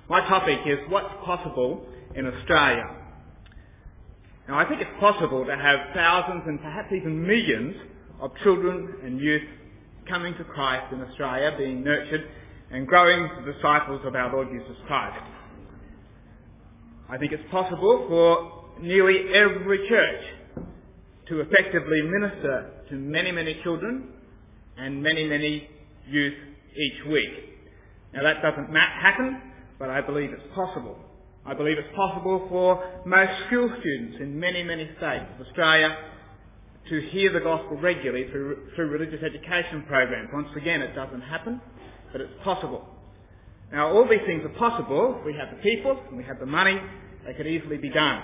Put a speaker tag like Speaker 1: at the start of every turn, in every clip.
Speaker 1: My topic is what's possible in Australia. Now, I think it's possible to have thousands and perhaps even millions of children and youth coming to Christ in Australia, being nurtured and growing to disciples of our Lord Jesus Christ. I think it's possible for nearly every church to effectively minister to many, many children and many, many youth each week. Now, that doesn't happen, but I believe it's possible. I believe it's possible for most school students in many, many states of Australia to hear the gospel regularly through religious education programs. Once again, it doesn't happen, but it's possible. Now, all these things are possible. We have the people and we have the money. They could easily be done.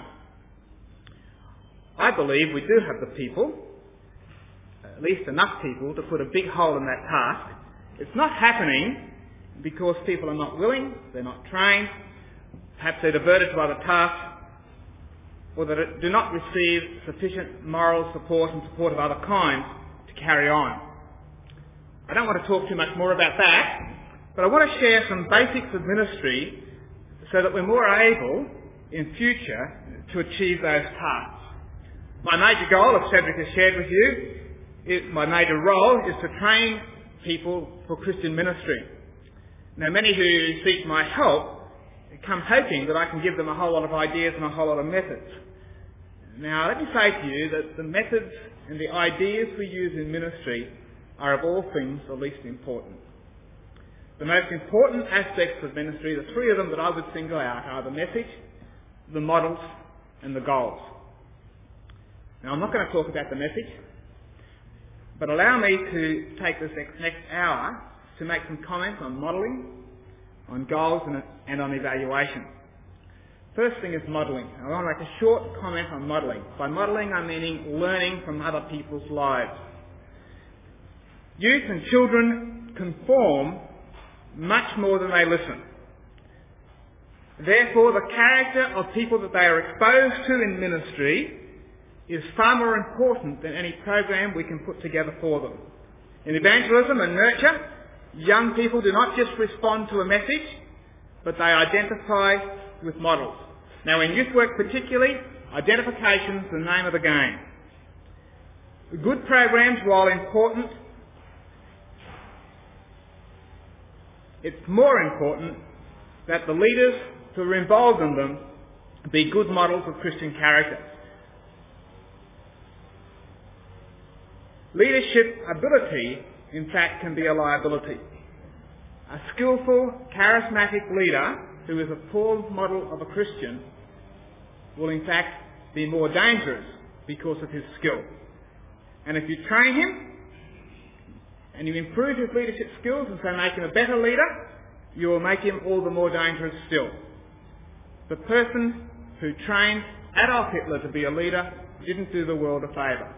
Speaker 1: I believe we do have the people, at least enough people, to put a big hole in that task. It's not happening because people are not willing, they're not trained, perhaps they're diverted to other tasks, or that do not receive sufficient moral support and support of other kinds to carry on. I don't want to talk too much more about that, but I want to share some basics of ministry so that we're more able in future to achieve those tasks. My major goal, as Cedric has shared with you, my major role is to train people for Christian ministry. Now, many who seek my help come hoping that I can give them a whole lot of ideas and a whole lot of methods. Now, let me say to you that the methods and the ideas we use in ministry are of all things the least important. The most important aspects of ministry, the three of them that I would single out, are the message, the models, and the goals. Now, I'm not going to talk about the message, but allow me to take this next hour to make some comments on modelling, on goals and on evaluation. First thing is modelling. I want to make a short comment on modelling. By modelling, I'm meaning learning from other people's lives. Youth and children conform much more than they listen. Therefore, the character of people that they are exposed to in ministry is far more important than any program we can put together for them. In evangelism and nurture, young people do not just respond to a message, but they identify with models. Now, in youth work particularly, identification is the name of the game. Good programs, while important, it's more important that the leaders who are involved in them be good models of Christian character. Leadership ability, in fact, can be a liability. A skillful, charismatic leader who is a poor model of a Christian will in fact be more dangerous because of his skill. And if you train him and you improve his leadership skills and so make him a better leader, you will make him all the more dangerous still. The person who trained Adolf Hitler to be a leader didn't do the world a favour.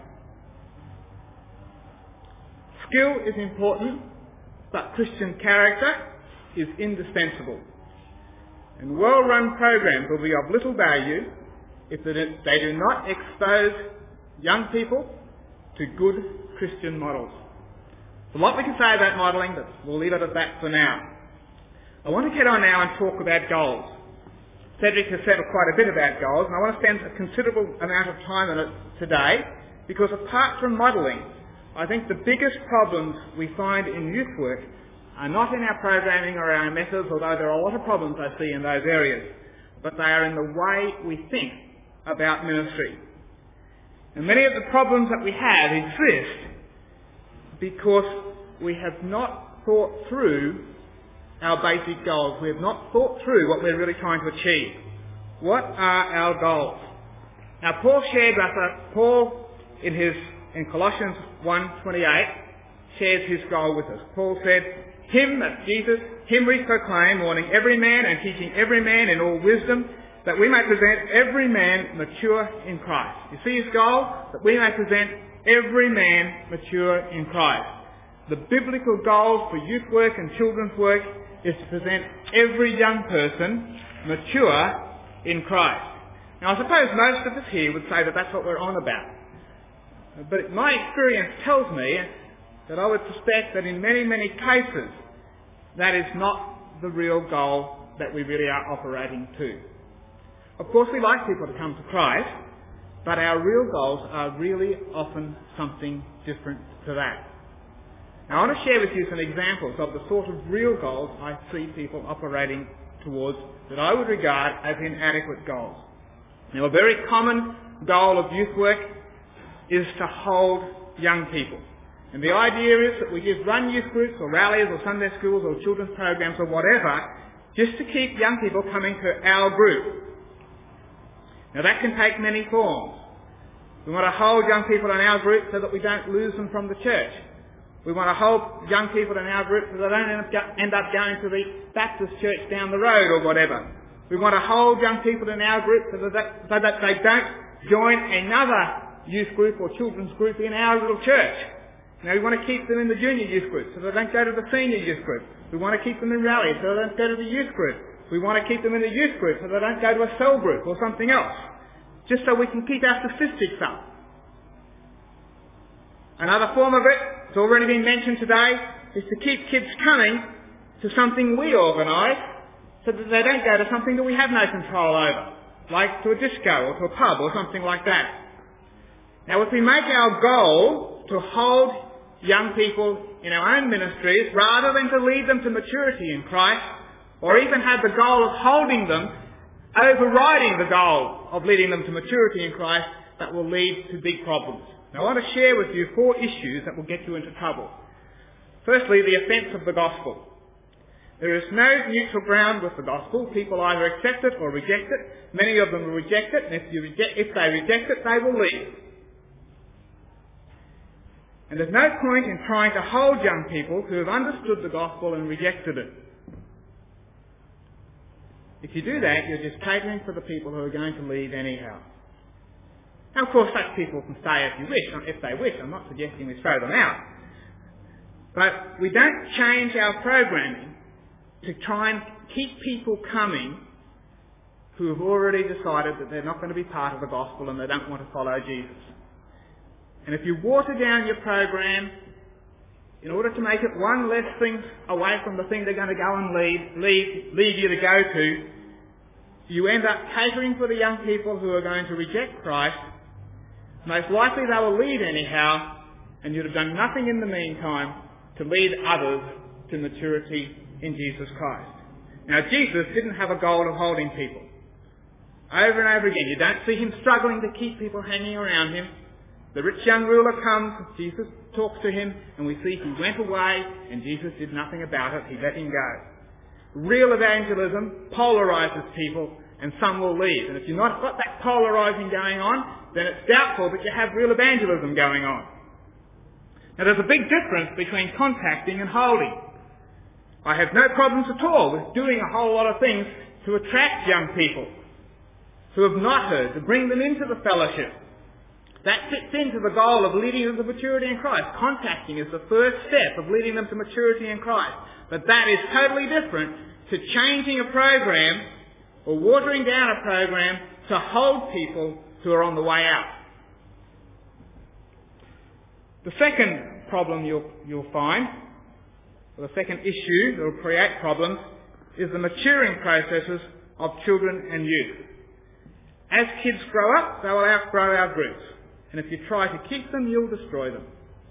Speaker 1: Skill is important, but Christian character is indispensable. And well-run programs will be of little value if they do not expose young people to good Christian models. There's a lot we can say about modelling, but we'll leave it at that for now. I want to get on now and talk about goals. Cedric has said quite a bit about goals, and I want to spend a considerable amount of time on it today, because apart from modelling, I think the biggest problems we find in youth work are not in our programming or our methods, although there are a lot of problems I see in those areas, but they are in the way we think about ministry. And many of the problems that we have exist because we have not thought through our basic goals. We have not thought through what we're really trying to achieve. What are our goals? Now, Paul in Colossians 1:28 shares his goal with us. Paul said, "Him," that's Jesus, "him we proclaim, warning every man and teaching every man in all wisdom, that we may present every man mature in Christ." You see his goal? That we may present every man mature in Christ. The biblical goal for youth work and children's work is to present every young person mature in Christ. Now, I suppose most of us here would say that that's what we're on about. But my experience tells me that I would suspect that in many, many cases, that is not the real goal that we really are operating to. Of course, we like people to come to Christ, but our real goals are really often something different to that. Now, I want to share with you some examples of the sort of real goals I see people operating towards that I would regard as inadequate goals. Now, a very common goal of youth work is to hold young people. And the idea is that we just run youth groups or rallies or Sunday schools or children's programs or whatever just to keep young people coming to our group. Now, that can take many forms. We want to hold young people in our group so that we don't lose them from the church. We want to hold young people in our group so they don't end up going to the Baptist church down the road or whatever. We want to hold young people in our group so that they don't join another youth group or children's group in our little church. Now, we want to keep them in the junior youth group so they don't go to the senior youth group. We want to keep them in rallies so they don't go to the youth group. We want to keep them in the youth group so they don't go to a cell group or something else, just so we can keep our statistics up. Another form of it, it's already been mentioned today, is to keep kids coming to something we organise so that they don't go to something that we have no control over, like to a disco or to a pub or something like that. Now, if we make our goal to hold young people in our own ministries rather than to lead them to maturity in Christ, or even have the goal of holding them overriding the goal of leading them to maturity in Christ, that will lead to big problems. Now, I want to share with you 4 issues that will get you into trouble. Firstly, the offence of the gospel. There is no neutral ground with the gospel. People either accept it or reject it. Many of them will reject it, and if they reject it, they will leave. And there's no point in trying to hold young people who have understood the gospel and rejected it. If you do that, you're just catering for the people who are going to leave anyhow. Now, of course, such people can stay if they wish. I'm not suggesting we throw them out. But we don't change our programming to try and keep people coming who have already decided that they're not going to be part of the gospel and they don't want to follow Jesus. And if you water down your program in order to make it one less thing away from the thing they're going to go and lead you to go to, you end up catering for the young people who are going to reject Christ. Most likely they will leave anyhow, and you'd have done nothing in the meantime to lead others to maturity in Jesus Christ. Now, Jesus didn't have a goal of holding people. Over and over again, you don't see him struggling to keep people hanging around him. The rich young ruler comes, Jesus talks to him, and we see he went away, and Jesus did nothing about it. He let him go. Real evangelism polarises people, and some will leave. And if you've not got that polarising going on, then it's doubtful that you have real evangelism going on. Now, there's a big difference between contacting and holding. I have no problems at all with doing a whole lot of things to attract young people who have not heard, to bring them into the fellowship. That fits into the goal of leading them to maturity in Christ. Contacting is the first step of leading them to maturity in Christ. But that is totally different to changing a program or watering down a program to hold people who are on the way out. The second problem you'll find, or the second issue that will create problems, is the maturing processes of children and youth. As kids grow up, they will outgrow our groups. And if you try to keep them, you'll destroy them.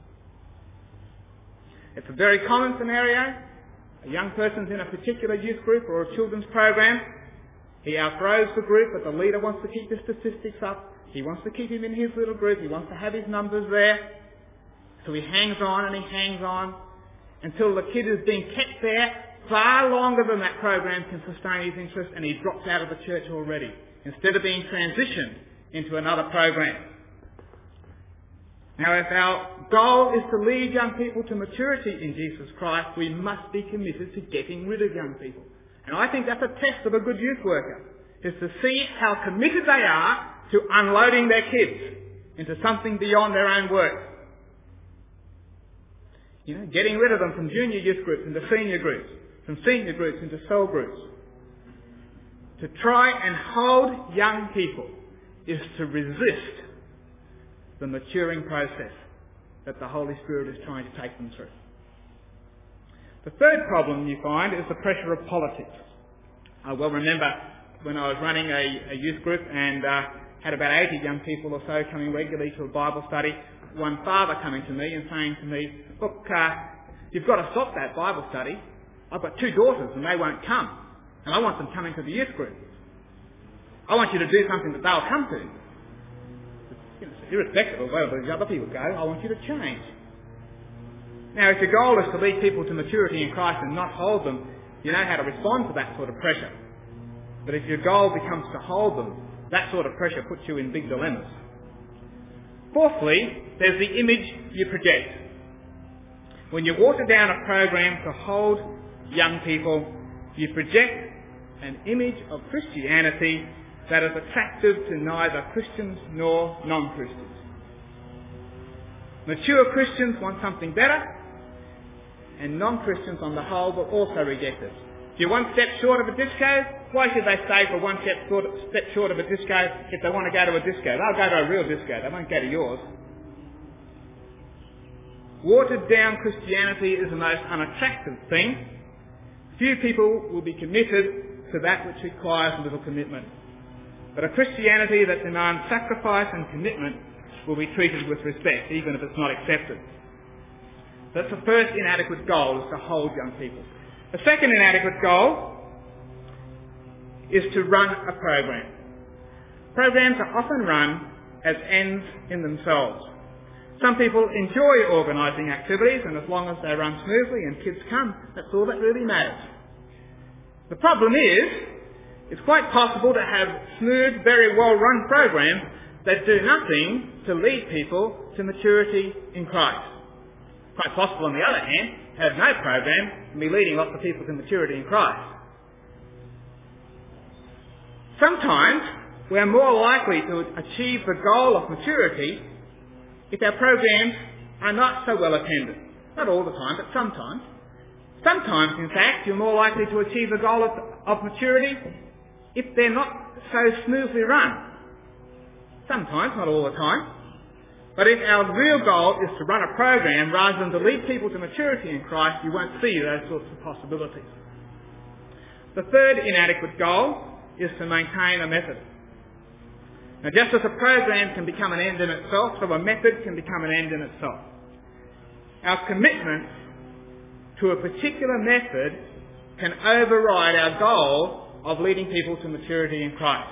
Speaker 1: It's a very common scenario. A young person's in a particular youth group or a children's program. He outgrows the group, but the leader wants to keep the statistics up. He wants to keep him in his little group. He wants to have his numbers there. So he hangs on and he hangs on until the kid is being kept there far longer than that program can sustain his interest, and he drops out of the church already, instead of being transitioned into another program. Now, if our goal is to lead young people to maturity in Jesus Christ, we must be committed to getting rid of young people. And I think that's a test of a good youth worker, is to see how committed they are to unloading their kids into something beyond their own work. You know, getting rid of them from junior youth groups into senior groups, from senior groups into cell groups. To try and hold young people is to resist the maturing process that the Holy Spirit is trying to take them through. The third problem you find is the pressure of politics. I well remember when I was running a youth group and had about 80 young people or so coming regularly to a Bible study, one father coming to me and saying to me, look, you've got to stop that Bible study. I've got 2 daughters and they won't come. And I want them coming to the youth group. I want you to do something that they'll come to. You know, irrespective of whether the other people go, I want you to change. Now, if your goal is to lead people to maturity in Christ and not hold them, you know how to respond to that sort of pressure. But if your goal becomes to hold them, that sort of pressure puts you in big dilemmas. Fourthly, there's the image you project. When you water down a program to hold young people, you project an image of Christianity that is attractive to neither Christians nor non-Christians. Mature Christians want something better, and non-Christians on the whole will also reject it. If you're one step short of a disco, why should they stay for one step short of a disco if they want to go to a disco? They'll go to a real disco, they won't go to yours. Watered down Christianity is the most unattractive thing. Few people will be committed to that which requires little commitment. But a Christianity that demands sacrifice and commitment will be treated with respect, even if it's not accepted. That's the first inadequate goal, is to hold young people. The second inadequate goal is to run a program. Programs are often run as ends in themselves. Some people enjoy organising activities, and as long as they run smoothly and kids come, that's all that really matters. The problem is, it's quite possible to have smooth, very well-run programs that do nothing to lead people to maturity in Christ. Quite possible, on the other hand, to have no program and be leading lots of people to maturity in Christ. Sometimes we're more likely to achieve the goal of maturity if our programs are not so well attended. Not all the time, but sometimes. Sometimes, in fact, you're more likely to achieve the goal of maturity if they're not so smoothly run. Sometimes, not all the time. But if our real goal is to run a program rather than to lead people to maturity in Christ, you won't see those sorts of possibilities. The third inadequate goal is to maintain a method. Now, just as a program can become an end in itself, so a method can become an end in itself. Our commitment to a particular method can override our goal of leading people to maturity in Christ.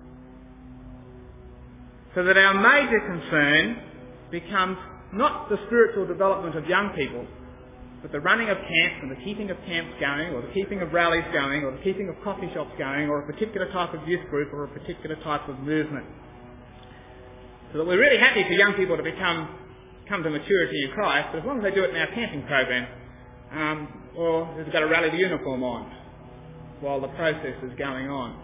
Speaker 1: So that our major concern becomes not the spiritual development of young people, but the running of camps and the keeping of camps going, or the keeping of rallies going, or the keeping of coffee shops going, or a particular type of youth group, or a particular type of movement. So that we're really happy for young people to come to maturity in Christ, but as long as they do it in our camping program, or they've got a rally the uniform on while the process is going on.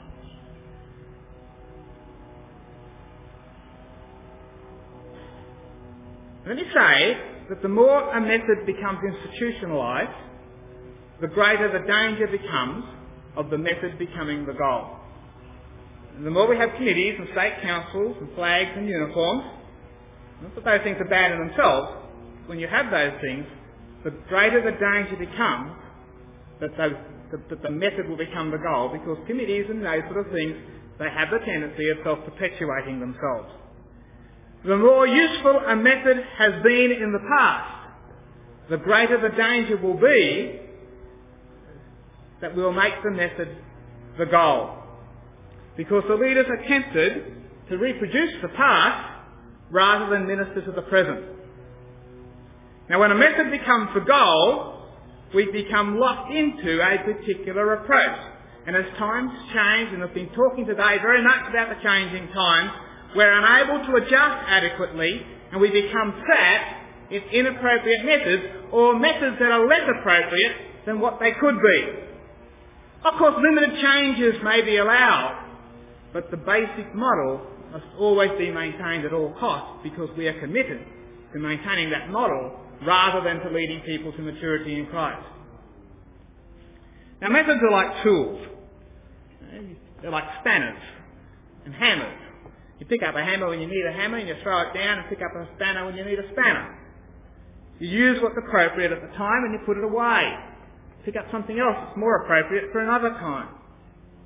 Speaker 1: Let me say that the more a method becomes institutionalised, the greater the danger becomes of the method becoming the goal. And the more we have committees and state councils and flags and uniforms, not that those things are bad in themselves, when you have those things, the greater the danger becomes that the method will become the goal, because committees and those sort of things, they have the tendency of self-perpetuating themselves. The more useful a method has been in the past, the greater the danger will be that we'll make the method the goal. Because the leaders are tempted to reproduce the past rather than minister to the present. Now, when a method becomes the goal, we become locked into a particular approach. And as times change, and I've been talking today very much about the changing times, we're unable to adjust adequately, and we become trapped in inappropriate methods, or methods that are less appropriate than what they could be. Of course, limited changes may be allowed, but the basic model must always be maintained at all costs, because we are committed to maintaining that model rather than to leading people to maturity in Christ. Now, methods are like tools. They're like spanners and hammers. You pick up a hammer when you need a hammer, and you throw it down, and pick up a spanner when you need a spanner. You use what's appropriate at the time, and you put it away. Pick up something else that's more appropriate for another time.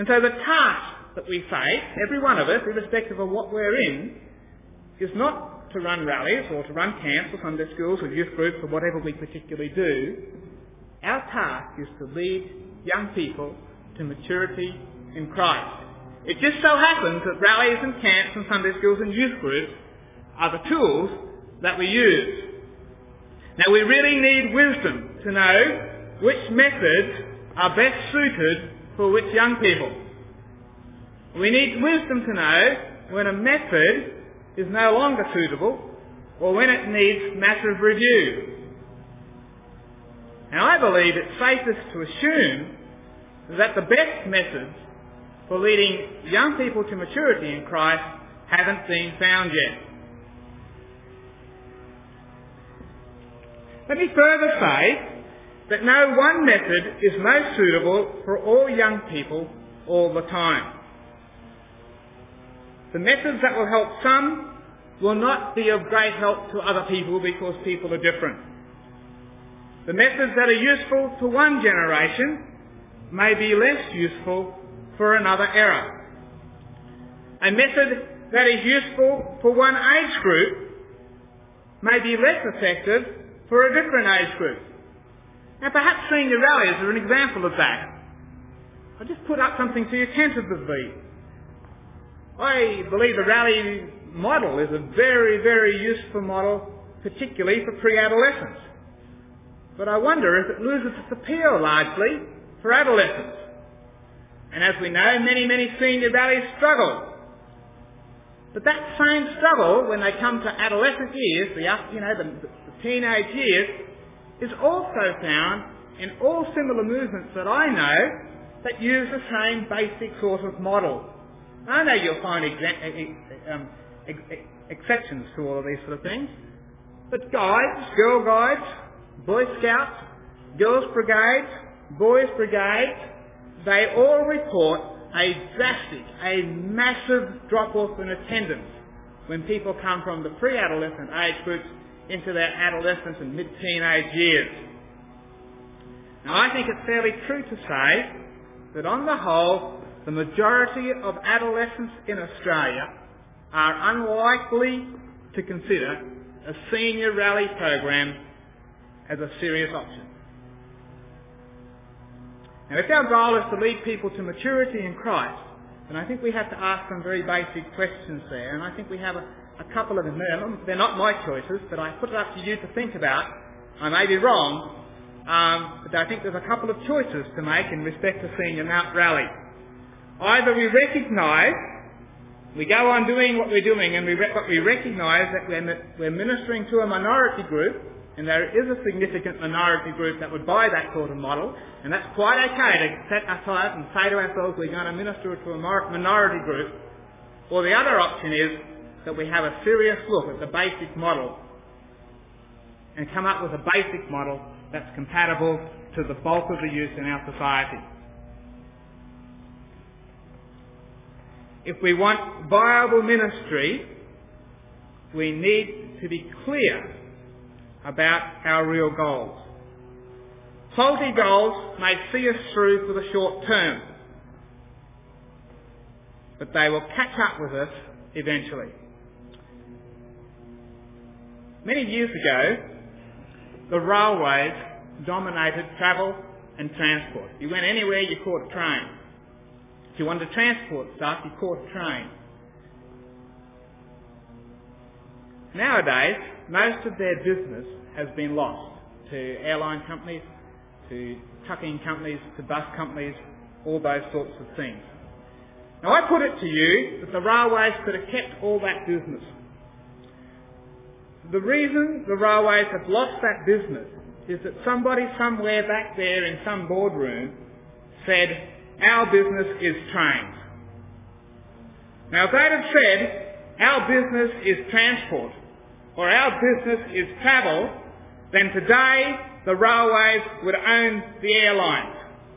Speaker 1: And so the task that we face, every one of us, irrespective of what we're in, is not to run rallies or to run camps or Sunday schools or youth groups or whatever we particularly do. Our task is to lead young people to maturity in Christ. It just so happens that rallies and camps and Sunday schools and youth groups are the tools that we use. Now we really need wisdom to know which methods are best suited for which young people. We need wisdom to know when a method is no longer suitable or when it needs massive review. Now I believe it's safest to assume that the best methods for leading young people to maturity in Christ haven't been found yet. Let me further say that no one method is most suitable for all young people all the time. The methods that will help some will not be of great help to other people because people are different. The methods that are useful to one generation may be less useful for another era. A method that is useful for one age group may be less effective for a different age group. Now perhaps senior rallies are an example of that. I'll just put up something to you tentatively. I believe the rally model is a very, very useful model, particularly for pre-adolescents. But I wonder if it loses its appeal largely for adolescents. And as we know, many, many senior rallies struggle. But that same struggle, when they come to adolescent years, the teenage years, is also found in all similar movements that I know that use the same basic sort of model. I know you'll find exceptions to all of these sort of things, but guides, Girl Guides, Boy Scouts, Girls Brigades, Boys Brigades, they all report a drastic, a massive drop-off in attendance when people come from the pre-adolescent age groups into their adolescence and mid-teenage years. Now I think it's fairly true to say that on the whole, the majority of adolescents in Australia are unlikely to consider a senior rally program as a serious option. Now, if our goal is to lead people to maturity in Christ, then I think we have to ask some very basic questions there, and I think we have a couple of them there. They're not my choices, but I put it up to you to think about. I may be wrong, but I think there's a couple of choices to make in respect to senior rally. Either we recognise, we go on doing what we're doing, and we recognise that we're ministering to a minority group, and there is a significant minority group that would buy that sort of model, and that's quite okay to set aside and say to ourselves we're going to minister to a minority group. Or the other option is that we have a serious look at the basic model and come up with a basic model that's compatible to the bulk of the youth in our society. If we want viable ministry, we need to be clear about our real goals. Faulty goals may see us through for the short term, but they will catch up with us eventually. Many years ago, the railways dominated travel and transport. You went anywhere, you caught a train. If you wanted to transport stuff, you caught a train. Nowadays, most of their business has been lost to airline companies, to trucking companies, to bus companies, all those sorts of things. Now I put it to you that the railways could have kept all that business. The reason the railways have lost that business is that somebody somewhere back there in some boardroom said, our business is trains. Now if they'd have said, our business is transport, or our business is travel, then today the railways would own the airlines.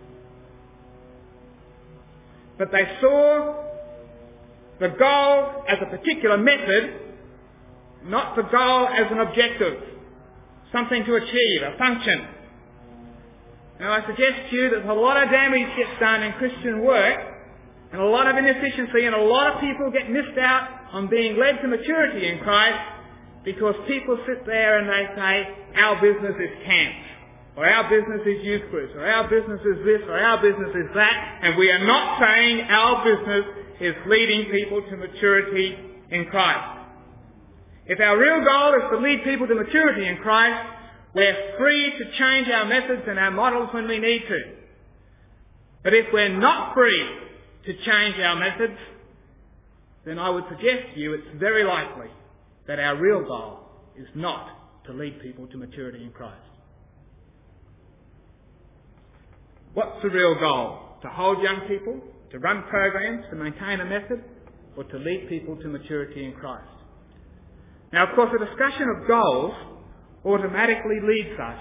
Speaker 1: But they saw the goal as a particular method, not the goal as an objective, something to achieve, a function. Now I suggest to you that a lot of damage gets done in Christian work and a lot of inefficiency, and a lot of people get missed out on being led to maturity in Christ because people sit there and they say, our business is camps, or our business is youth groups, or our business is this, or our business is that, and we are not saying our business is leading people to maturity in Christ. If our real goal is to lead people to maturity in Christ, we're free to change our methods and our models when we need to. But if we're not free to change our methods, then I would suggest to you it's very likely that our real goal is not to lead people to maturity in Christ. What's the real goal? To hold young people, to run programs, to maintain a method, or to lead people to maturity in Christ? Now, of course, the discussion of goals automatically leads us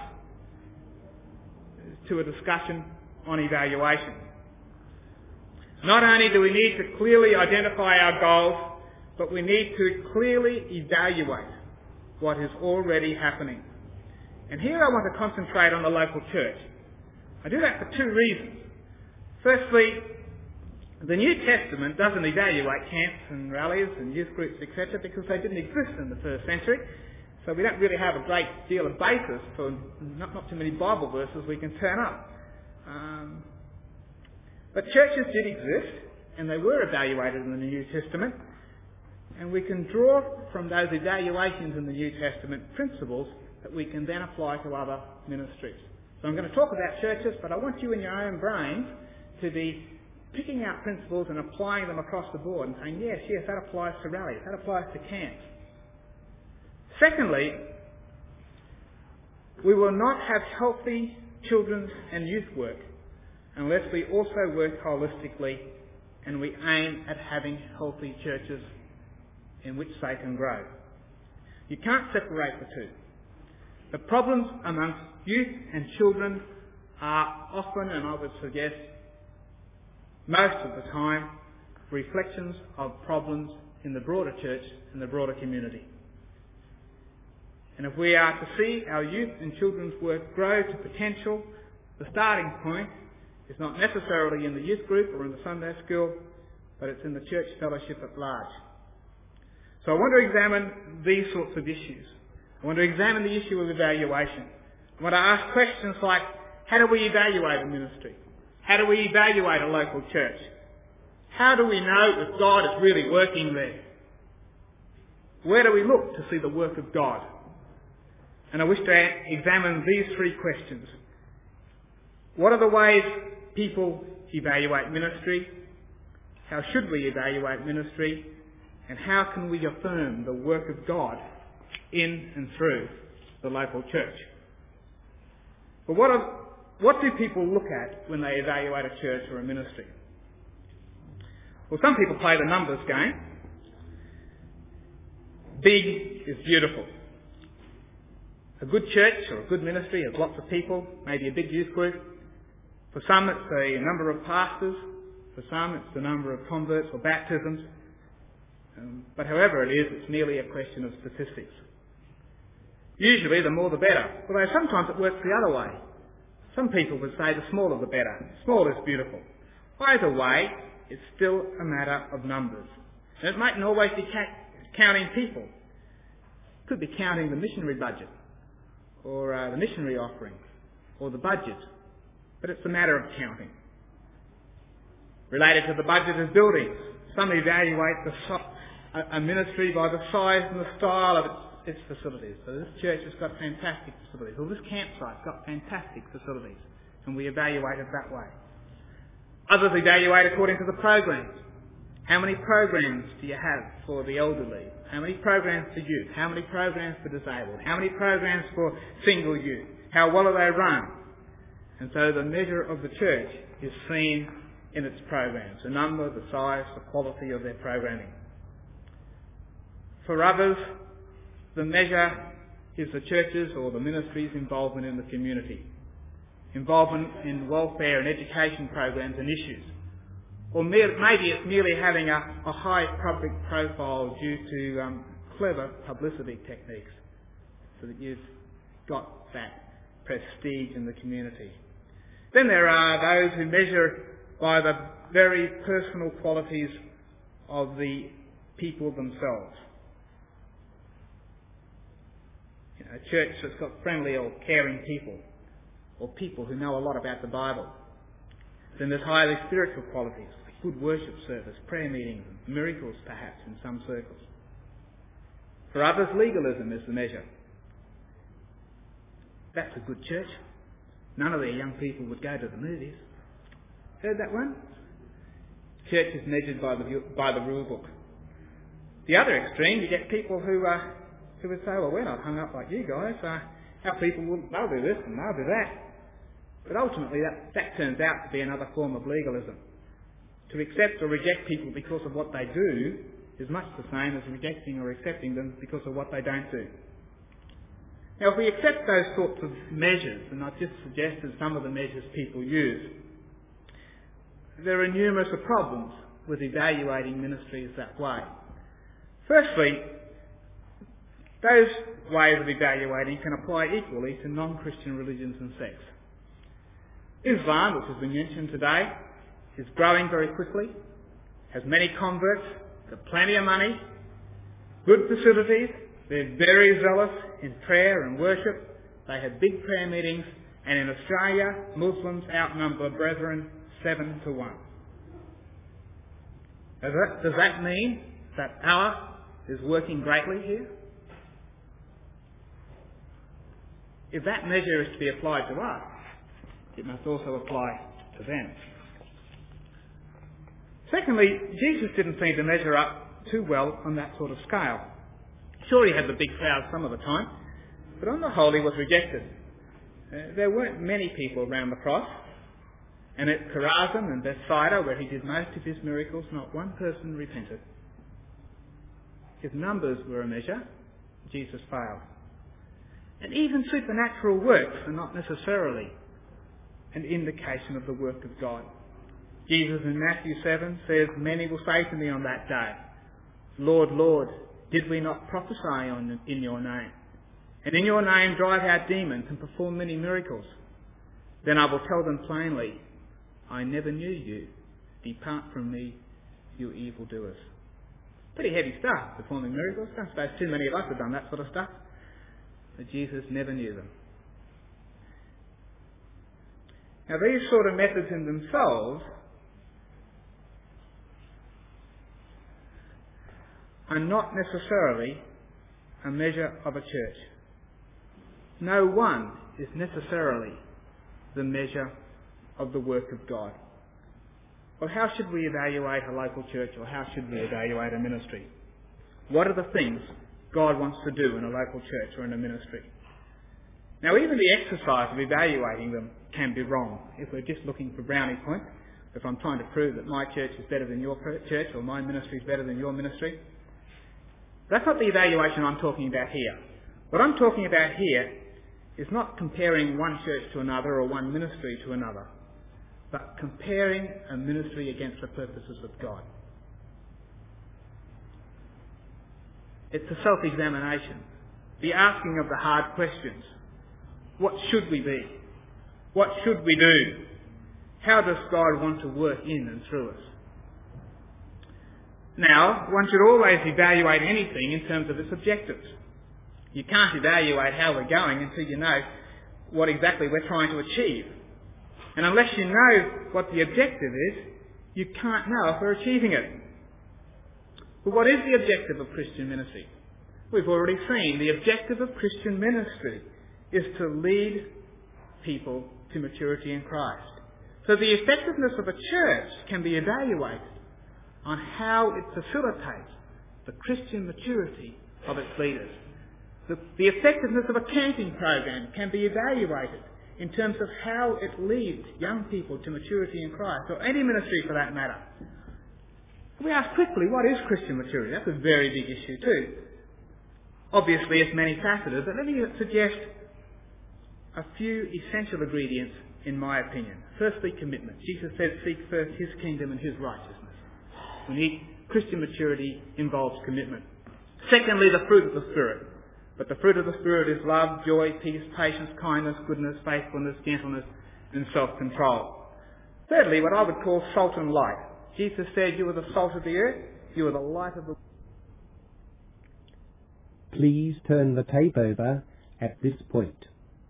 Speaker 1: to a discussion on evaluation. Not only do we need to clearly identify our goals, but we need to clearly evaluate what is already happening. And here I want to concentrate on the local church. I do that for two reasons. Firstly, the New Testament doesn't evaluate camps and rallies and youth groups, etc., because they didn't exist in the first century. So we don't really have a great deal of basis for not too many Bible verses we can turn up. But churches did exist, and they were evaluated in the New Testament, and we can draw from those evaluations in the New Testament principles that we can then apply to other ministries. So I'm going to talk about churches, but I want you in your own brains to be picking out principles and applying them across the board and saying, yes, that applies to rallies, that applies to camps. Secondly, we will not have healthy children's and youth work unless we also work holistically and we aim at having healthy churches in which they can grow. You can't separate the two. The problems amongst youth and children are often, and I would suggest most of the time, reflections of problems in the broader church and the broader community. And if we are to see our youth and children's work grow to potential, the starting point is not necessarily in the youth group or in the Sunday school, but it's in the church fellowship at large. So I want to examine these sorts of issues. I want to examine the issue of evaluation. I want to ask questions like, how do we evaluate a ministry? How do we evaluate a local church? How do we know if God is really working there? Where do we look to see the work of God? And I wish to examine these three questions. What are the ways people evaluate ministry? How should we evaluate ministry? And how can we affirm the work of God in and through the local church? But what do people look at when they evaluate a church or a ministry? Well, some people play the numbers game. Big is beautiful. A good church or a good ministry has lots of people, maybe a big youth group. For some it's the number of pastors. For some it's the number of converts or baptisms. But however it is, it's merely a question of statistics. Usually the more the better. Although sometimes it works the other way. Some people would say the smaller the better. Small is beautiful. Either way, it's still a matter of numbers. And it mightn't always be counting people. It could be counting the missionary budget, or the missionary offering, or the budget. But it's a matter of counting. Related to the budget is buildings. Some evaluate a ministry by the size and the style of its facilities. So this church has got fantastic facilities. Or this campsite's got fantastic facilities. And we evaluate it that way. Others evaluate according to the programs. How many programs do you have for the elderly? How many programs for youth? How many programs for disabled? How many programs for single youth? How well are they run? And so the measure of the church is seen in its programs. The number, the size, the quality of their programming. For others, the measure is the church's or the ministry's involvement in the community. Involvement in welfare and education programs and issues. Or maybe it's merely having a high public profile due to clever publicity techniques, so that you've got that prestige in the community. Then there are those who measure by the very personal qualities of the people themselves. A church that's got friendly or caring people, or people who know a lot about the Bible. Then there's highly spiritual qualities, like good worship service, prayer meetings, and miracles perhaps in some circles. For others, legalism is the measure. That's a good church. None of their young people would go to the movies. Heard that one? Church is measured by the rule book. The other extreme, you get people who would say, well, we're not hung up like you guys. Our people, they'll do this and they'll do that. But ultimately that turns out to be another form of legalism. To accept or reject people because of what they do is much the same as rejecting or accepting them because of what they don't do. Now, if we accept those sorts of measures, and I've just suggested some of the measures people use, there are numerous problems with evaluating ministries that way. Firstly, those ways of evaluating can apply equally to non-Christian religions and sects. Islam, which has been mentioned today, is growing very quickly, has many converts, got plenty of money, good facilities, they're very zealous in prayer and worship, they have big prayer meetings, and in Australia, Muslims outnumber brethren 7 to 1. Does that mean that Allah is working greatly here? If that measure is to be applied to us, it must also apply to them. Secondly, Jesus didn't seem to measure up too well on that sort of scale. Sure, he had the big crowd some of the time, but on the whole he was rejected. There weren't many people around the cross, and at Chorazin and Bethsaida, where he did most of his miracles, not one person repented. If numbers were a measure, Jesus failed. And even supernatural works are not necessarily an indication of the work of God. Jesus in Matthew 7 says, "Many will say to me on that day, 'Lord, Lord, did we not prophesy in your name? And in your name drive out demons and perform many miracles?' Then I will tell them plainly, 'I never knew you. Depart from me, you evildoers.'" Pretty heavy stuff, performing miracles. Don't suppose too many of us have done that sort of stuff. But Jesus never knew them. Now, these sort of methods in themselves are not necessarily a measure of a church. No one is necessarily the measure of the work of God. Well, how should we evaluate a local church, or how should we evaluate a ministry? What are the things God wants to do in a local church or in a ministry? Now, even the exercise of evaluating them can be wrong. If we're just looking for brownie points, if I'm trying to prove that my church is better than your church or my ministry is better than your ministry, that's not the evaluation I'm talking about here. What I'm talking about here is not comparing one church to another or one ministry to another, but comparing a ministry against the purposes of God. It's a self-examination, the asking of the hard questions. What should we be? What should we do? How does God want to work in and through us? Now, one should always evaluate anything in terms of its objectives. You can't evaluate how we're going until you know what exactly we're trying to achieve. And unless you know what the objective is, you can't know if we're achieving it. But what is the objective of Christian ministry? We've already seen the objective of Christian ministry is to lead people to maturity in Christ. So the effectiveness of a church can be evaluated on how it facilitates the Christian maturity of its leaders. The effectiveness of a camping program can be evaluated in terms of how it leads young people to maturity in Christ, or any ministry for that matter. We ask quickly, what is Christian maturity? That's a very big issue too. Obviously it's many-faceted, but let me suggest a few essential ingredients in my opinion. Firstly, commitment. Jesus said, "Seek first his kingdom and his righteousness." Christian maturity involves commitment. Secondly, the fruit of the Spirit. But the fruit of the Spirit is love, joy, peace, patience, kindness, goodness, faithfulness, gentleness, and self-control. Thirdly, what I would call salt and light. Jesus said, "You are the salt of the earth, you are the light of the..."
Speaker 2: Please turn the tape over at this point.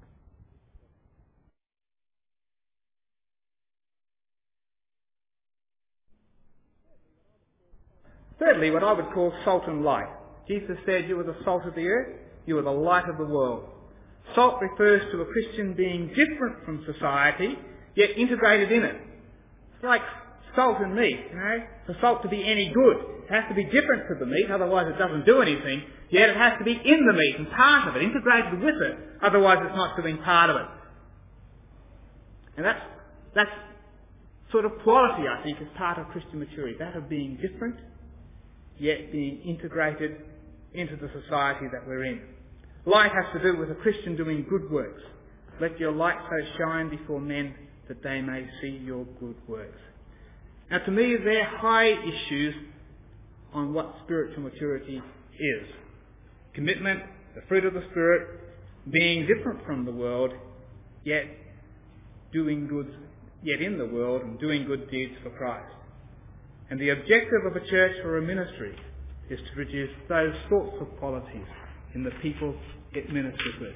Speaker 1: Thirdly, what I would call salt and light. Jesus said, "You are the salt of the earth, you are the light of the world." Salt refers to a Christian being different from society, yet integrated in it. It's like salt and meat, For salt to be any good, it has to be different to the meat, otherwise it doesn't do anything, yet it has to be in the meat and part of it, integrated with it, otherwise it's not doing part of it. And that's sort of quality, I think, is part of Christian maturity, that of being different, yet being integrated into the society that we're in. Light has to do with a Christian doing good works. Let your light so shine before men that they may see your good works. Now, to me, they're high issues on what spiritual maturity is. Commitment, the fruit of the Spirit, being different from the world, yet doing good, yet in the world and doing good deeds for Christ. And the objective of a church or a ministry is to produce those sorts of qualities in the people it ministers with.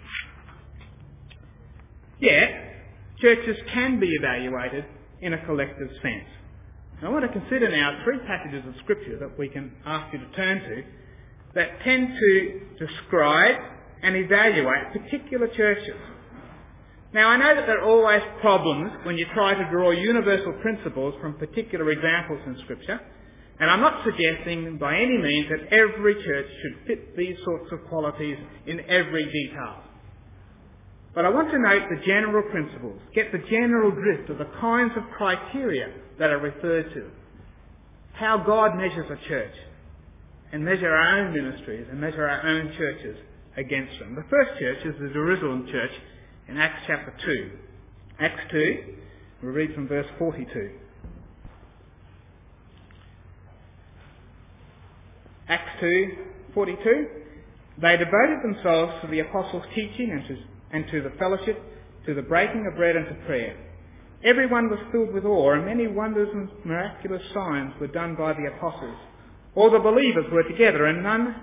Speaker 1: Yet, churches can be evaluated in a collective sense. I want to consider now 3 passages of Scripture that we can ask you to turn to that tend to describe and evaluate particular churches. Now, I know that there are always problems when you try to draw universal principles from particular examples in Scripture, and I'm not suggesting by any means that every church should fit these sorts of qualities in every detail. But I want to note the general principles, get the general drift of the kinds of criteria that are referred to, how God measures a church, and measure our own ministries and measure our own churches against them. The first church is the Jerusalem church in Acts chapter 2. Acts 2, we'll read from verse 42. Acts 2:42. They devoted themselves to the apostles' teaching and to the fellowship, to the breaking of bread and to prayer. Everyone was filled with awe, and many wonders and miraculous signs were done by the apostles. All the believers were together, and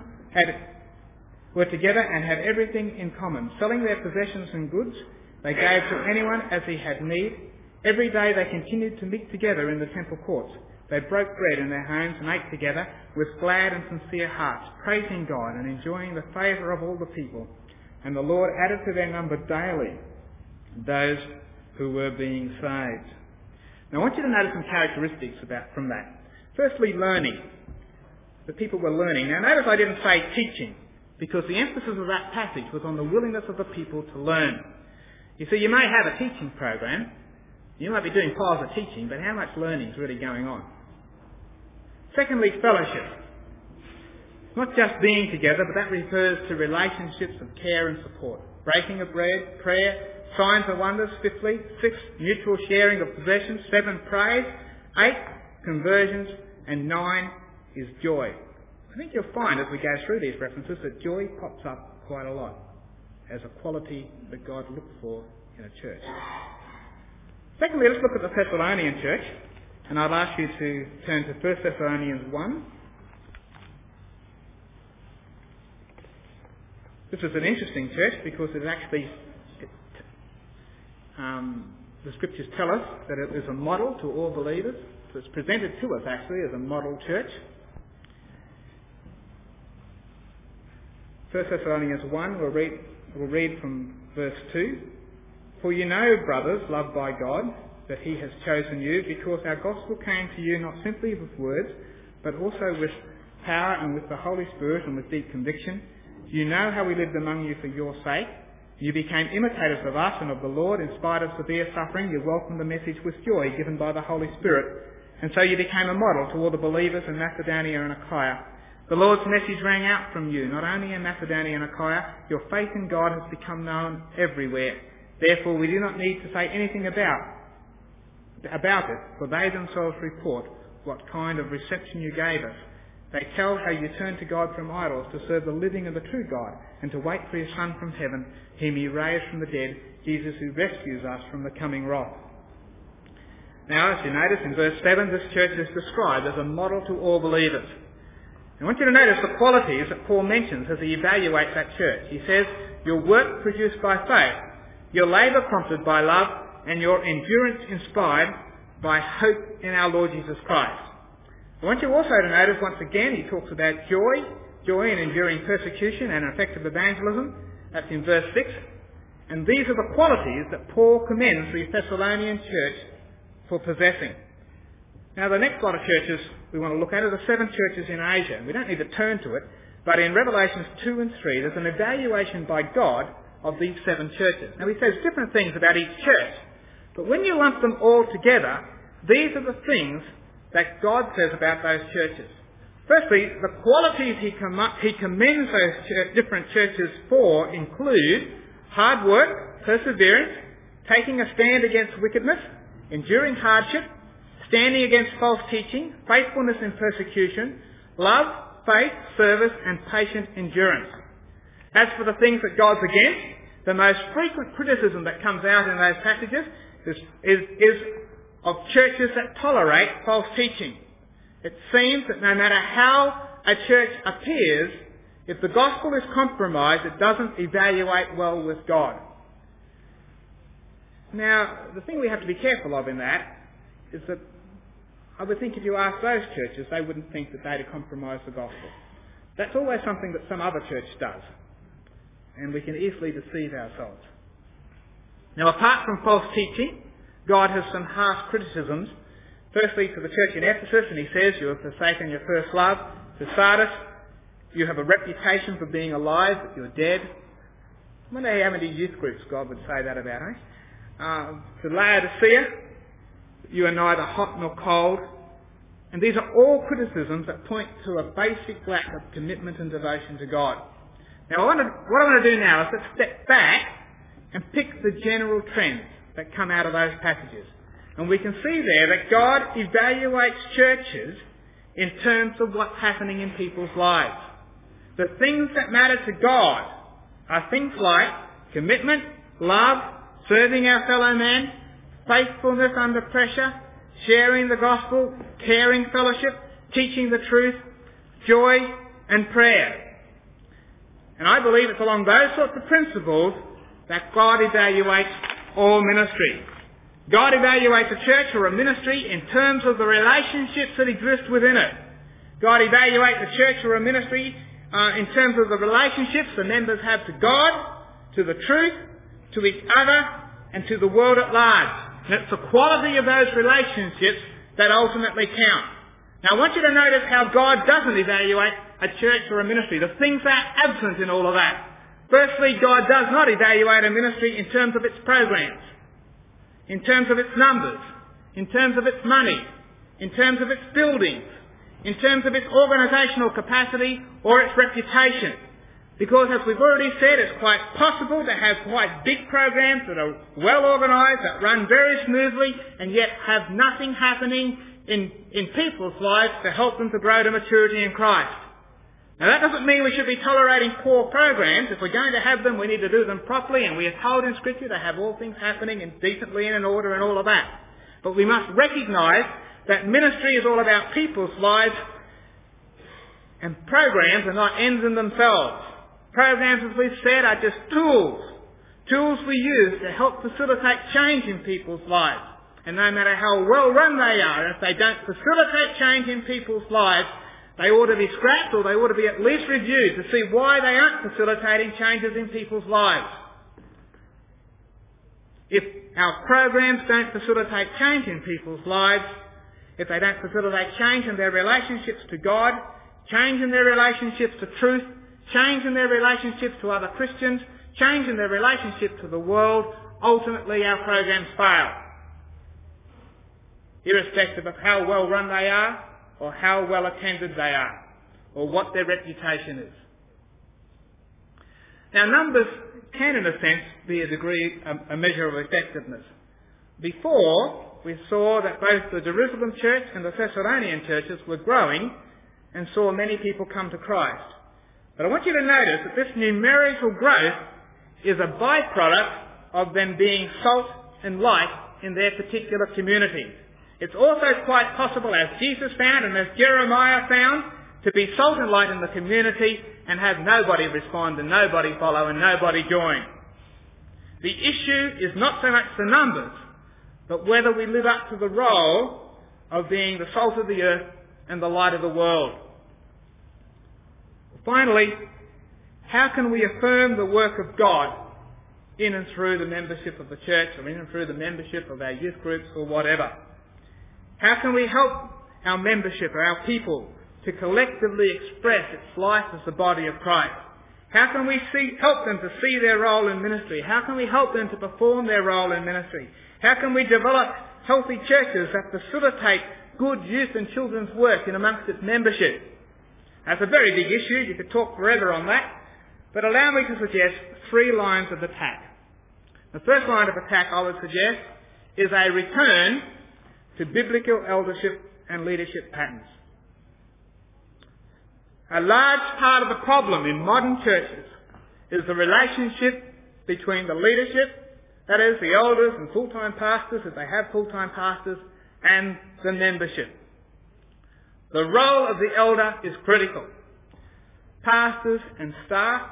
Speaker 1: had everything in common. Selling their possessions and goods, they gave to anyone as he had need. Every day they continued to meet together in the temple courts. They broke bread in their homes and ate together with glad and sincere hearts, praising God and enjoying the favour of all the people. And the Lord added to their number daily those who were being saved. Now I want you to notice some characteristics from that. Firstly, learning. The people were learning. Now notice I didn't say teaching, because the emphasis of that passage was on the willingness of the people to learn. You see, you may have a teaching program, you might be doing piles of teaching, but how much learning is really going on? Secondly, fellowship. Not just being together, but that refers to relationships of care and support. Breaking of bread, prayer, signs and wonders, fifthly. 6, mutual sharing of possessions. 7, praise. 8, conversions. And 9 is joy. I think you'll find as we go through these references that joy pops up quite a lot as a quality that God looks for in a church. Secondly, let's look at the Thessalonian church, and I'd ask you to turn to 1 Thessalonians 1. This is an interesting church because it actually, the scriptures tell us that it is a model to all believers. So it's presented to us actually as a model church. 1 Thessalonians 1, we'll read from verse 2. For you know, brothers, loved by God, that he has chosen you, because our gospel came to you not simply with words, but also with power and with the Holy Spirit and with deep conviction. You know how we lived among you for your sake. You became imitators of us and of the Lord. In spite of severe suffering, you welcomed the message with joy given by the Holy Spirit. And so you became a model to all the believers in Macedonia and Achaia. The Lord's message rang out from you, not only in Macedonia and Achaia. Your faith in God has become known everywhere. Therefore, we do not need to say anything about it, for they themselves report what kind of reception you gave us. They tell how you turned to God from idols to serve the living and the true God, and to wait for his Son from heaven, whom he raised from the dead, Jesus, who rescues us from the coming wrath. Now, as you notice in verse 7, this church is described as a model to all believers. I want you to notice the qualities that Paul mentions as he evaluates that church. He says, your work produced by faith, your labour prompted by love, and your endurance inspired by hope in our Lord Jesus Christ. I want you also to notice once again he talks about joy in enduring persecution and effective evangelism. That's in verse 6. And these are the qualities that Paul commends the Thessalonian church for possessing. Now the next lot of churches we want to look at are the 7 churches in Asia. We don't need to turn to it, but in Revelations 2 and 3 there's an evaluation by God of these 7 churches. Now he says different things about each church, but when you lump them all together, these are the things that God says about those churches. Firstly, the qualities he commends those different churches for include hard work, perseverance, taking a stand against wickedness, enduring hardship, standing against false teaching, faithfulness in persecution, love, faith, service, and patient endurance. As for the things that God's against, the most frequent criticism that comes out in those passages is of churches that tolerate false teaching. It seems that no matter how a church appears, if the gospel is compromised, it doesn't evaluate well with God. Now, the thing we have to be careful of in that is that I would think if you ask those churches, they wouldn't think that they'd compromise the gospel. That's always something that some other church does, and we can easily deceive ourselves. Now, apart from false teaching, God has some harsh criticisms. Firstly, to the church in Ephesus, and he says, you have forsaken your first love. To Sardis, you have a reputation for being alive, but you're dead. I wonder how many youth groups God would say that about, eh? To Laodicea, you are neither hot nor cold. And these are all criticisms that point to a basic lack of commitment and devotion to God. Now, what I want to do now is let's step back and pick the general trends that come out of those passages. And we can see there that God evaluates churches in terms of what's happening in people's lives. The things that matter to God are things like commitment, love, serving our fellow man, faithfulness under pressure, sharing the gospel, caring fellowship, teaching the truth, joy and prayer. And I believe it's along those sorts of principles that God evaluates all ministry. God evaluates a church or a ministry in terms of the relationships that exist within it. God evaluates a church or a ministry in terms of the relationships the members have to God, to the truth, to each other, and to the world at large. And it's the quality of those relationships that ultimately count. Now I want you to notice how God doesn't evaluate a church or a ministry. The things that are absent in all of that. Firstly, God does not evaluate a ministry in terms of its programs, in terms of its numbers, in terms of its money, in terms of its buildings, in terms of its organisational capacity or its reputation. Because as we've already said, it's quite possible to have quite big programs that are well organised, that run very smoothly, and yet have nothing happening in people's lives to help them to grow to maturity in Christ. Now that doesn't mean we should be tolerating poor programs. If we're going to have them, we need to do them properly, and we are told in Scripture to have all things happening and decently and in order and all of that. But we must recognise that ministry is all about people's lives, and programs are not ends in themselves. Programs, as we've said, are just tools. Tools we use to help facilitate change in people's lives. And no matter how well run they are, if they don't facilitate change in people's lives, they ought to be scrapped, or they ought to be at least reviewed to see why they aren't facilitating changes in people's lives. If our programs don't facilitate change in people's lives, if they don't facilitate change in their relationships to God, change in their relationships to truth, change in their relationships to other Christians, change in their relationship to the world, ultimately our programs fail. Irrespective of how well run they are, or how well attended they are, or what their reputation is. Now numbers can in a sense be a measure of effectiveness. Before, we saw that both the Jerusalem church and the Thessalonian churches were growing and saw many people come to Christ. But I want you to notice that this numerical growth is a byproduct of them being salt and light in their particular community. It's also quite possible, as Jesus found and as Jeremiah found, to be salt and light in the community and have nobody respond and nobody follow and nobody join. The issue is not so much the numbers, but whether we live up to the role of being the salt of the earth and the light of the world. Finally, how can we affirm the work of God in and through the membership of the church, or in and through the membership of our youth groups or whatever? How can we help our membership or our people to collectively express its life as the body of Christ? How can we help them to see their role in ministry? How can we help them to perform their role in ministry? How can we develop healthy churches that facilitate good youth and children's work in amongst its membership? That's a very big issue. You could talk forever on that. But allow me to suggest 3 lines of attack. The first line of attack I would suggest is a return to biblical eldership and leadership patterns. A large part of the problem in modern churches is the relationship between the leadership, that is the elders and full-time pastors, if they have full-time pastors, and the membership. The role of the elder is critical. Pastors and staff,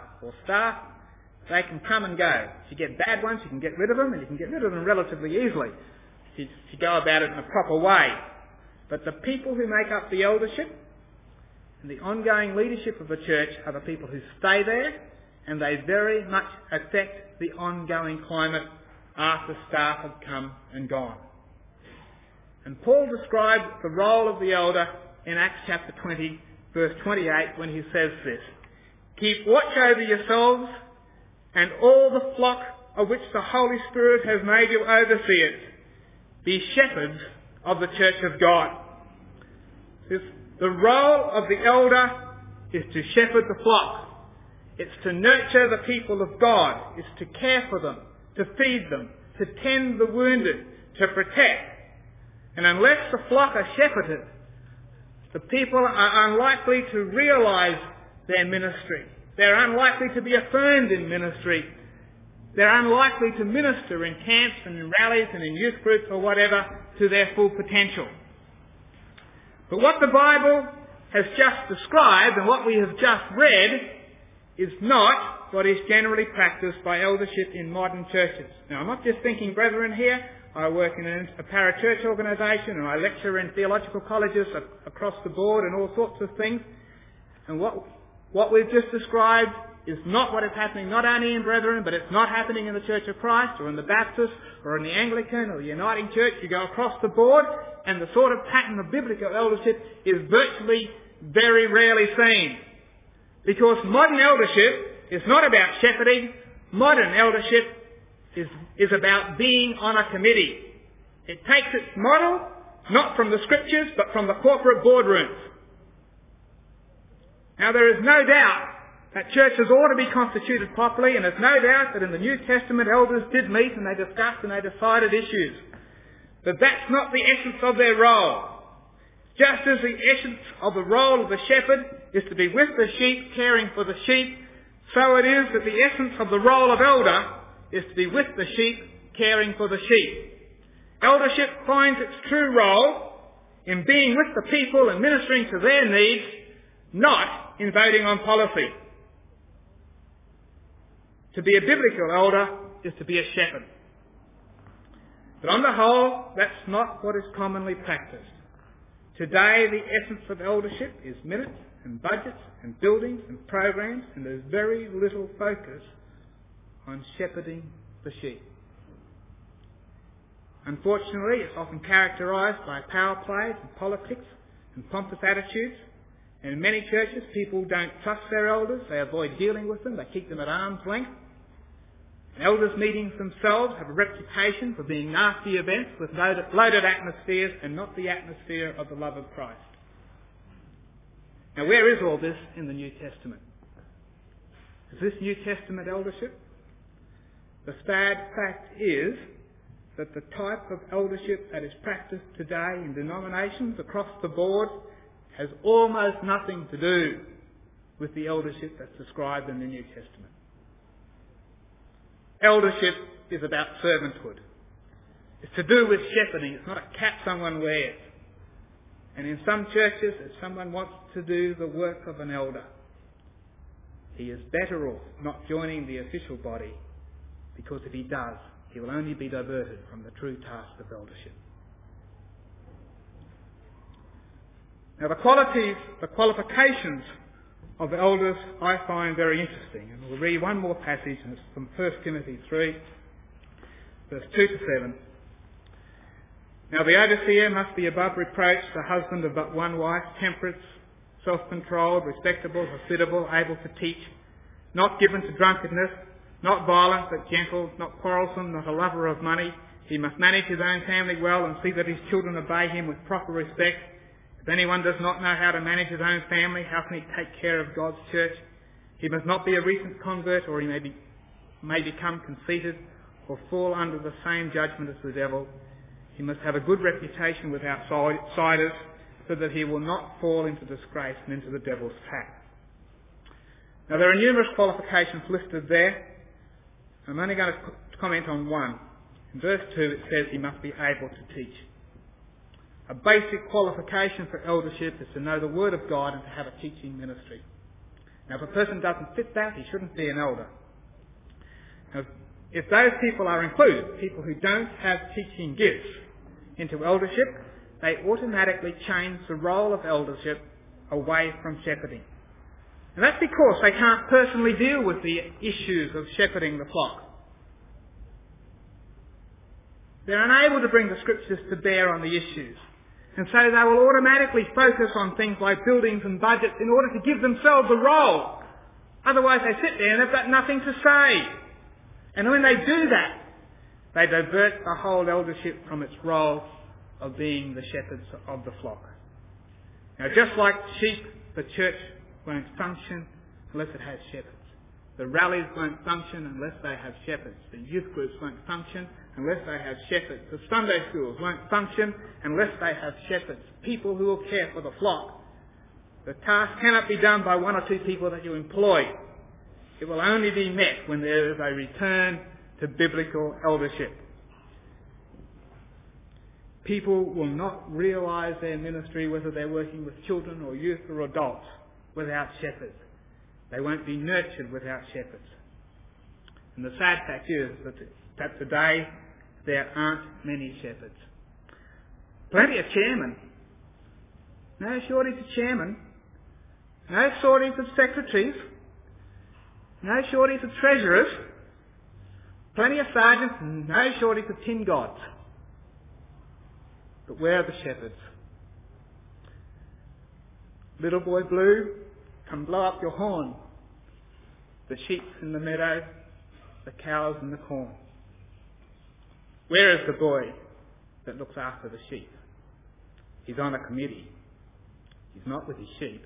Speaker 1: they can come and go. If you get bad ones, you can get rid of them, and you can get rid of them relatively easily if you go about it in a proper way. But the people who make up the eldership and the ongoing leadership of the church are the people who stay there, and they very much affect the ongoing climate after staff have come and gone. And Paul described the role of the elder in Acts chapter 20, verse 28, when he says this: "Keep watch over yourselves and all the flock of which the Holy Spirit has made you overseers. Be shepherds of the church of God." The role of the elder is to shepherd the flock. It's to nurture the people of God. It's to care for them, to feed them, to tend the wounded, to protect. And unless the flock are shepherded, the people are unlikely to realise their ministry. They're unlikely to be affirmed in ministry. They're unlikely to minister in camps and in rallies and in youth groups or whatever to their full potential. But what the Bible has just described and what we have just read is not what is generally practiced by eldership in modern churches. Now, I'm not just thinking brethren here. I work in a parachurch organisation and I lecture in theological colleges across the board and all sorts of things. And what we've just described is not what is happening not only in brethren, but it's not happening in the Church of Christ or in the Baptist or in the Anglican or the Uniting Church. You go across the board and the sort of pattern of biblical eldership is virtually very rarely seen. Because modern eldership is not about shepherding. Modern eldership is about being on a committee. It takes its model not from the scriptures but from the corporate boardrooms. Now there is no doubt that churches ought to be constituted properly, and there's no doubt that in the New Testament elders did meet and they discussed and they decided issues. But that's not the essence of their role. Just as the essence of the role of the shepherd is to be with the sheep, caring for the sheep, so it is that the essence of the role of elder is to be with the sheep, caring for the sheep. Eldership finds its true role in being with the people and ministering to their needs, not in voting on policy. To be a biblical elder is to be a shepherd. But on the whole, that's not what is commonly practiced. Today, the essence of eldership is minutes and budgets and buildings and programs, and there's very little focus on shepherding the sheep. Unfortunately, it's often characterised by power plays and politics and pompous attitudes. And in many churches, people don't trust their elders. They avoid dealing with them. They keep them at arm's length. And elders' meetings themselves have a reputation for being nasty events with loaded atmospheres and not the atmosphere of the love of Christ. Now, where is all this in the New Testament? Is this New Testament eldership? The sad fact is that the type of eldership that is practiced today in denominations across the board has almost nothing to do with the eldership that's described in the New Testament. Eldership is about servanthood. It's to do with shepherding. It's not a cap someone wears. And in some churches, if someone wants to do the work of an elder, he is better off not joining the official body, because if he does, he will only be diverted from the true task of eldership. Now the qualifications of elders I find very interesting. And we'll read one more passage, and it's from 1 Timothy 3, verse 2 to 7. Now the overseer must be above reproach, the husband of but one wife, temperate, self-controlled, respectable, hospitable, able to teach, not given to drunkenness, not violent but gentle, not quarrelsome, not a lover of money. He must manage his own family well and see that his children obey him with proper respect. If anyone does not know how to manage his own family, how can he take care of God's church? He must not be a recent convert, or he may become conceited or fall under the same judgment as the devil. He must have a good reputation with outsiders, so that he will not fall into disgrace and into the devil's trap. Now there are numerous qualifications listed there. I'm only going to comment on one. In verse 2 it says he must be able to teach. A basic qualification for eldership is to know the Word of God and to have a teaching ministry. Now if a person doesn't fit that, he shouldn't be an elder. Now, if those people are included, people who don't have teaching gifts, into eldership, they automatically change the role of eldership away from shepherding. And that's because they can't personally deal with the issues of shepherding the flock. They're unable to bring the scriptures to bear on the issues. And so they will automatically focus on things like buildings and budgets in order to give themselves a role. Otherwise they sit there and they've got nothing to say. And when they do that, they divert the whole eldership from its role of being the shepherds of the flock. Now just like sheep, the church won't function unless it has shepherds. The rallies won't function unless they have shepherds. The youth groups won't function unless they have shepherds. The Sunday schools won't function unless they have shepherds. People who will care for the flock. The task cannot be done by one or two people that you employ. It will only be met when there is a return to biblical eldership. People will not realise their ministry, whether they're working with children or youth or adults, without shepherds. They won't be nurtured without shepherds. And the sad fact is that today there aren't many shepherds. Plenty of chairmen. No shortage of chairmen. No shortage of secretaries. No shortage of treasurers. Plenty of sergeants. No shortage of tin gods. But where are the shepherds? Little boy blue, come blow up your horn. The sheep's in the meadow, the cows in the corn. Where is the boy that looks after the sheep? He's on a committee. He's not with his sheep.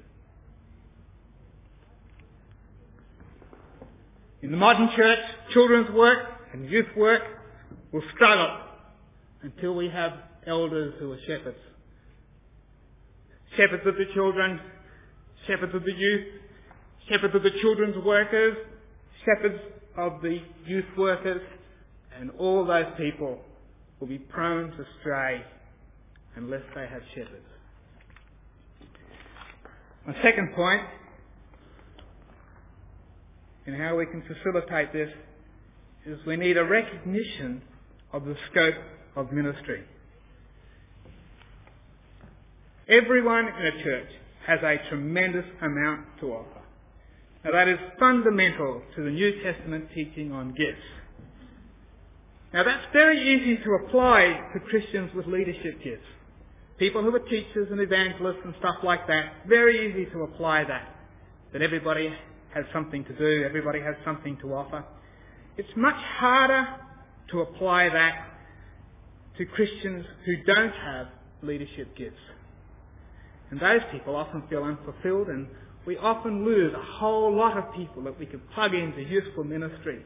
Speaker 1: In the modern church, children's work and youth work will struggle until we have elders who are shepherds. Shepherds of the children, shepherds of the youth, shepherds of the children's workers, shepherds of the youth workers, and all those people will be prone to stray unless they have shepherds. My second point in how we can facilitate this is we need a recognition of the scope of ministry. Everyone in a church has a tremendous amount to offer. Now that is fundamental to the New Testament teaching on gifts. Now that's very easy to apply to Christians with leadership gifts. People who are teachers and evangelists and stuff like that, very easy to apply that. That everybody has something to do, everybody has something to offer. It's much harder to apply that to Christians who don't have leadership gifts. And those people often feel unfulfilled, and we often lose a whole lot of people that we could plug into useful ministry.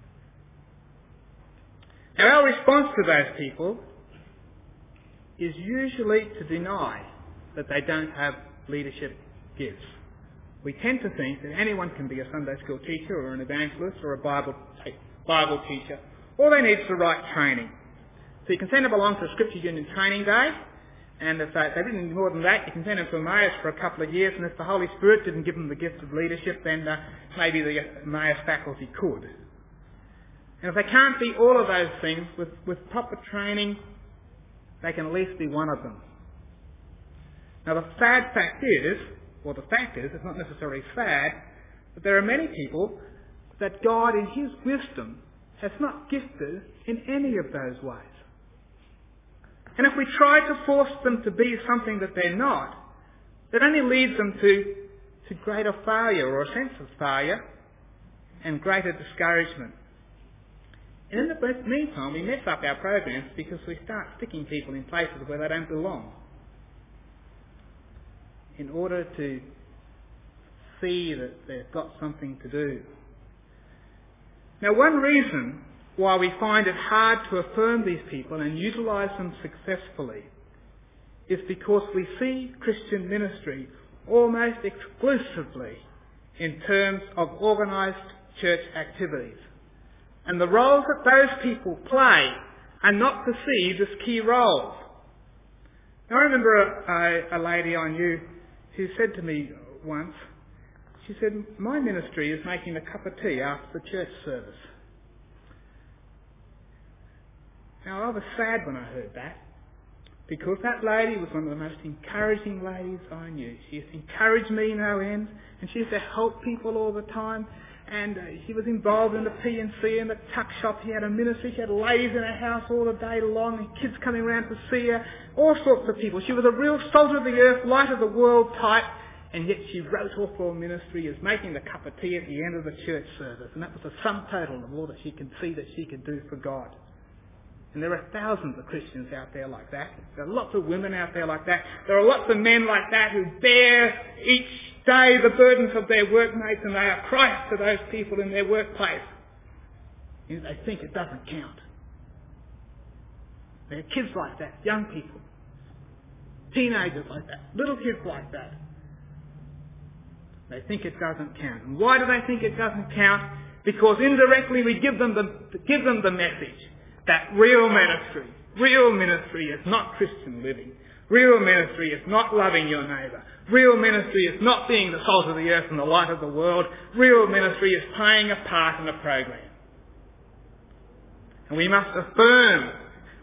Speaker 1: Now our response to those people is usually to deny that they don't have leadership gifts. We tend to think that anyone can be a Sunday school teacher or an evangelist or a Bible teacher. All they need is the right training. So you can send them along to a Scripture Union training day, and if they didn't need more than that, you can send them to Emmaus for a couple of years, and if the Holy Spirit didn't give them the gift of leadership, then maybe the Emmaus faculty could. And if they can't be all of those things, with proper training, they can at least be one of them. Now the fact is, it's not necessarily sad, but there are many people that God in His wisdom has not gifted in any of those ways. And if we try to force them to be something that they're not, that only leads them to greater failure or a sense of failure and greater discouragement. And in the meantime, we mess up our programs because we start sticking people in places where they don't belong in order to see that they've got something to do. Now, one reason why we find it hard to affirm these people and utilise them successfully is because we see Christian ministry almost exclusively in terms of organised church activities. And the roles that those people play are not perceived as key roles. Now, I remember a lady I knew who said to me once, she said, "My ministry is making a cup of tea after the church service." Now, I was sad when I heard that, because that lady was one of the most encouraging ladies I knew. She used to encourage me no end, and she used to help people all the time. And she was involved in the P&C and the tuck shop. She had a ministry. She had ladies in her house all the day long and kids coming around to see her. All sorts of people. She was a real salt of the earth, light of the world type. And yet she wrote off all ministry as making the cup of tea at the end of the church service. And that was the sum total of all that she could see that she could do for God. And there are thousands of Christians out there like that. There are lots of women out there like that. There are lots of men like that who bear each day the burdens of their workmates, and they are Christ to those people in their workplace. And they think it doesn't count. There are kids like that, young people, teenagers like that, little kids like that. They think it doesn't count. And why do they think it doesn't count? Because indirectly we give them the message that real ministry is not Christian living. Real ministry is not loving your neighbour. Real ministry is not being the salt of the earth and the light of the world. Real ministry is playing a part in a program. And we must affirm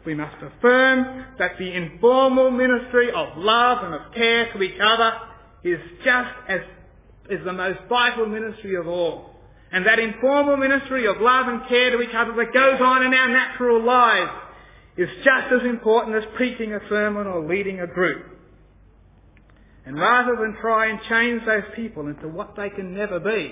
Speaker 1: that the informal ministry of love and of care to each other is the most vital ministry of all. And that informal ministry of love and care to each other that goes on in our natural lives is just as important as preaching a sermon or leading a group. And rather than try and change those people into what they can never be,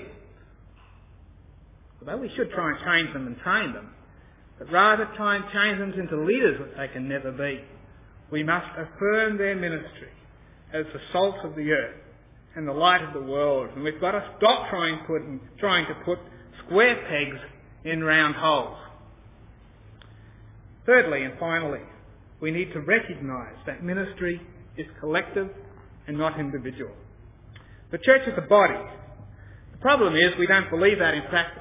Speaker 1: although we should try and change them and train them, but rather try and change them into leaders that they can never be, we must affirm their ministry as the salt of the earth and the light of the world. And we've got to stop trying to put square pegs in round holes. Thirdly and finally, we need to recognise that ministry is collective and not individual. The church is a body. The problem is we don't believe that in practice.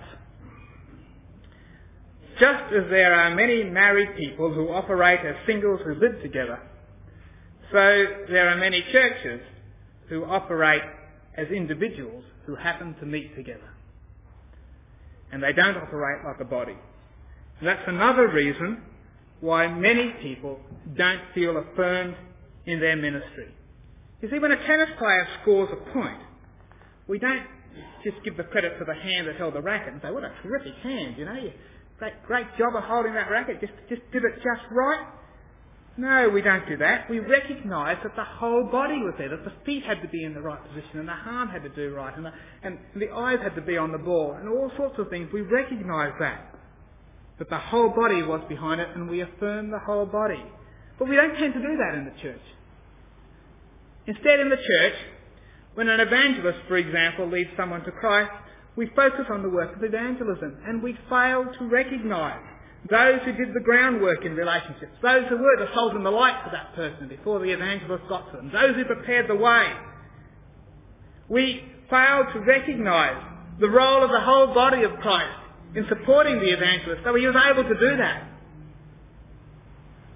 Speaker 1: Just as there are many married people who operate as singles who live together, so there are many churches who operate as individuals who happen to meet together. And they don't operate like a body. And that's another reason why many people don't feel affirmed in their ministry. You see, when a tennis player scores a point, we don't just give the credit to the hand that held the racket and say, "What a terrific hand, you great job of holding that racket, just did it just right." No, we don't do that. We recognise that the whole body was there, that the feet had to be in the right position, and the arm had to do right, and the eyes had to be on the ball, and all sorts of things. We recognise that the whole body was behind it, and we affirm the whole body. But we don't tend to do that in the church. Instead, in the church, when an evangelist, for example, leads someone to Christ, we focus on the work of evangelism, and we fail to recognise those who did the groundwork in relationships, those who were the salt and the light for that person before the evangelist got to them, those who prepared the way. We fail to recognise the role of the whole body of Christ in supporting the evangelist, so he was able to do that.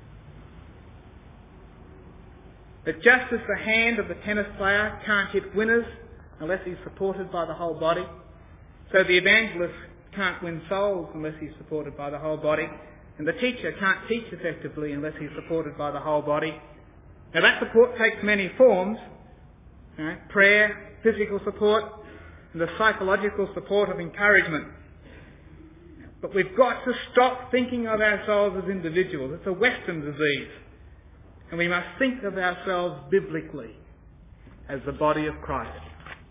Speaker 1: That just as the hand of the tennis player can't hit winners unless he's supported by the whole body, so the evangelist can't win souls unless he's supported by the whole body, and the teacher can't teach effectively unless he's supported by the whole body. Now that support takes many forms: prayer, physical support, and the psychological support of encouragement. But we've got to stop thinking of ourselves as individuals. It's a Western disease. And we must think of ourselves biblically as the body of Christ.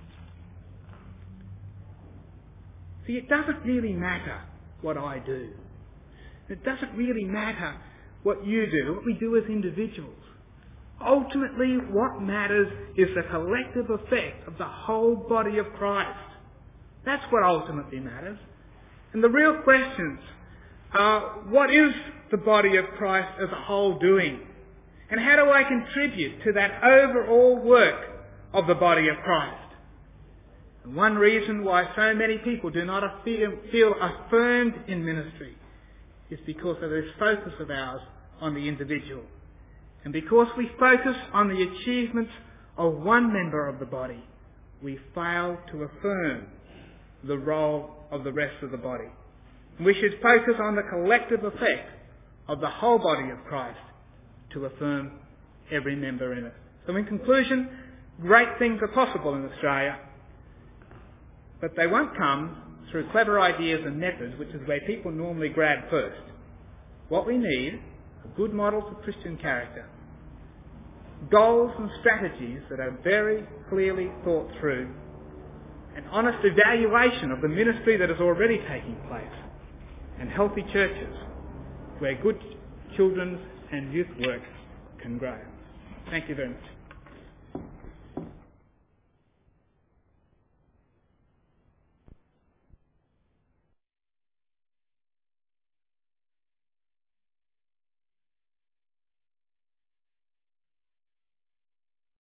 Speaker 1: See, it doesn't really matter what I do. It doesn't really matter what you do, what we do as individuals. Ultimately, what matters is the collective effect of the whole body of Christ. That's what ultimately matters. And the real questions are, what is the body of Christ as a whole doing? And how do I contribute to that overall work of the body of Christ? And one reason why so many people do not feel affirmed in ministry is because of this focus of ours on the individual. And because we focus on the achievements of one member of the body, we fail to affirm the role of the rest of the body. And we should focus on the collective effect of the whole body of Christ to affirm every member in it. So in conclusion, great things are possible in Australia, but they won't come through clever ideas and methods, which is where people normally grab first. What we need are good models of Christian character, goals and strategies that are very clearly thought through, an honest evaluation of the ministry that is already taking place, and healthy churches where good children's and youth work can grow. Thank you very much.